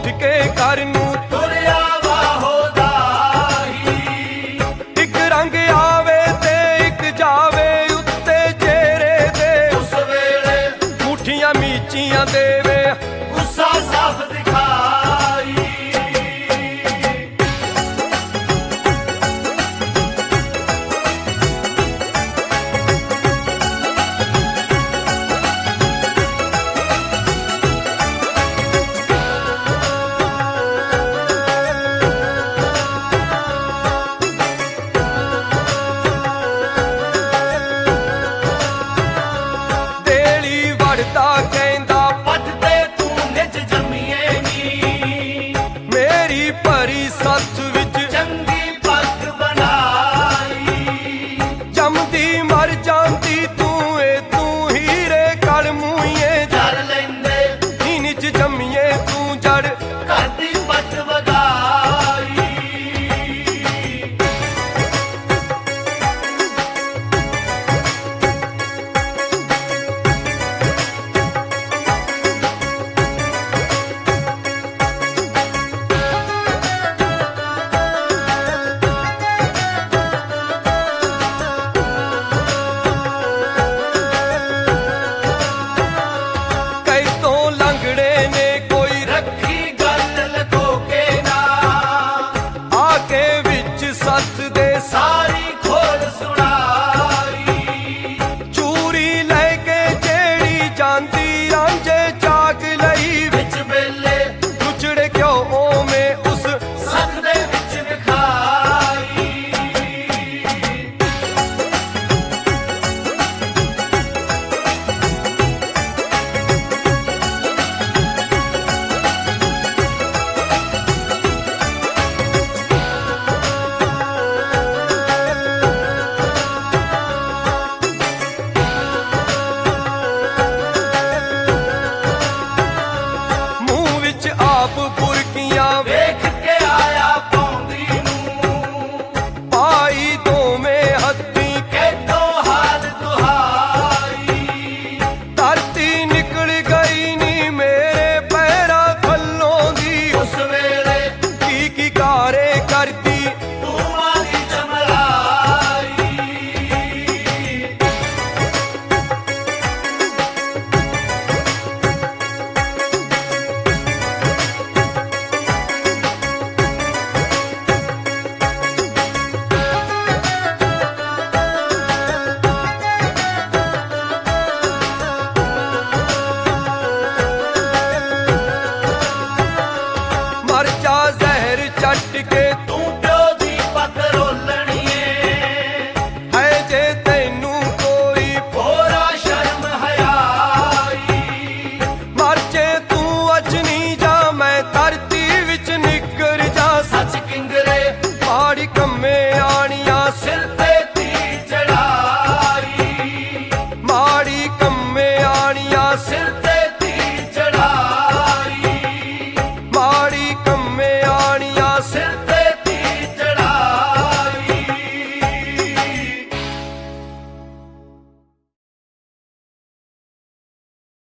ਉੱਠ ਕੇ ਘਰ ਨੂੰ ਤੁਰਿਆ ਵਾਹੋਦਾਈ। ਇੱਕ ਰੰਗ ਆਵੇ ਤੇ ਇੱਕ ਜਾਵੇ ਉੱਤੇ ਚਿਹਰੇ ਦੇ, ਉਸ ਵੇਲੇ ਮੁੱਠੀਆਂ ਮੀਚੀਆਂ ਦੇਵੇ ਗੁੱਸਾ ਸਾਫ਼ ਦਿਖਾਈ। ਦੇਲੀ ਵੜਦਾ ਕਹਿੰਦਾ ਪੱਟ ਤੇ ਤੂੰ ਨਿਜ ਜੰਮੀਏ ਨੀ, ਮੇਰੀ ਭਰੀ ਸੱਥ ਵਿੱਚ ਚੰਗੀ ਪੱਗ ਬਣਾਈ। ਜੰਮਦੀ ਮਰ ਜਾਂਦੀ ਤੂੰ ਏ ਤੂੰ ਹੀਰੇ ਕਲ ਮੂਈਏ ਜਰ ਲੈਂਦੇ ਨੀਨ ਚ ਜੰਮੀਏ ਤੂੰ ਜੜ ਘਰ ਦੀ ਪੱਟ ਵਗਾਈ। ਕਈ ਤੋਂ ਲੰਗੜੇ ਨੇ ਕੋਈ ਰੱਖੀ ਗੱਲ ਲਕੋ ਕੇ ਨਾ, ਆ ਕੇ ਵਿੱਚ ਸੱਤ ਦੇ ਸਾਰੀ ਖੋਲ ਸੁਣਾਈ। ਚੂਰੀ ਲੈ ਕੇ ਜਿਹੜੀ ਜਾਂਦੀ ਰਾਂਝੇ ਚਾਕ ਲਈ ਵਿੱਚ ਵੇਲੇ ਲੁਚੜੇ ਕਿਉਂ ਓਵੇਂ ਉਸ ਸੱਤ ਦੇ ਵਿੱਚ ਵਿਖਾਈ। ਮੂੰਹ ਵਿੱਚ ਆਪ